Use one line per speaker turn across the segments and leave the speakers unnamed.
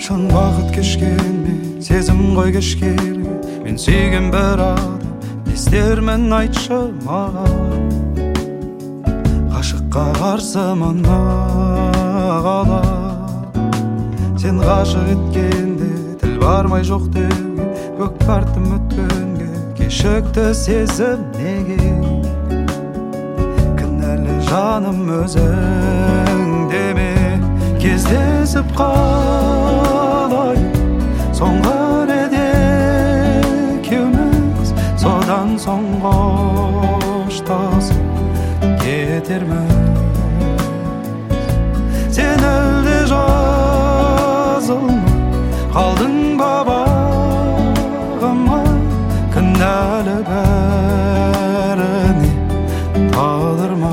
Қашан уақыт кешкенмен сезім ғой кешкерге, мен сүйген бір адам не істермін айтшы маған. Ғашыққа қарсы мына қалап, сен ғашық еткенде тіл бармай жоқ деуге, көк бардым өткенге кешікті сезім неге? Кінәлі жаным өзің деме, кездесіп қалай соңғы рет екеуміз, содан соң қоштасып кетерміз. Сен әлде жазылмай қалдың ба бағыма, кінәлі бәріне тағдырма.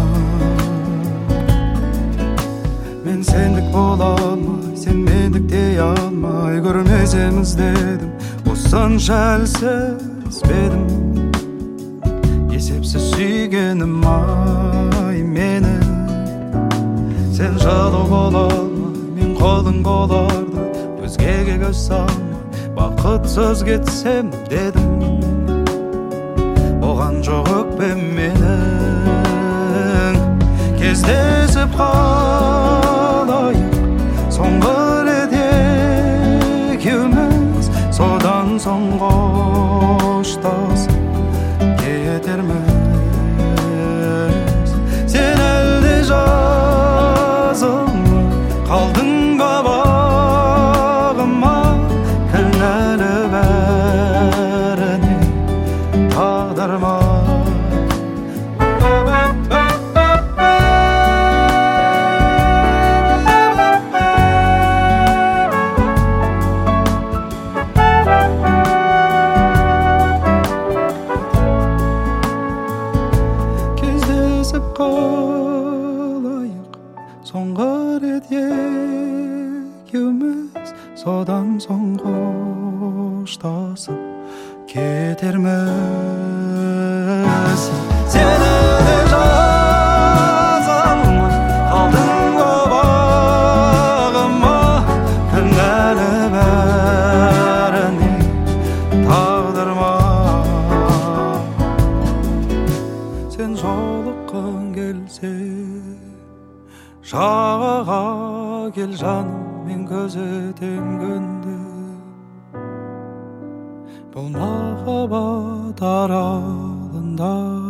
Мен сендік бола алмай, сен мендік дей алмай көрмесеміз дедім, осынша әлсіз бедім. Есепсіз сүйгенім ай мені, сен жылу бола алмай, мен қолың боларды өзгеге көз салмай, бақытсыз кетсем дедім. Оған жоқ өкпем менің, кездесіп қалайық соңғы рет екеуміз, содан соң қоштасып кетерміз. Сен әлде жазылмай қалдың ба бағыма, кінәлі бәріне тағдырма. Кездесіп қалайық соңғы рет екеуміз, содан соң қоштасып кетерміз. Сен әлде жазылмай қалдың ба бағыма, кінәлі бәріне тағдырма. Сен жолыққың келсе жағаға кел жаным, мен көзетем күнде. Бұл махаббат аралында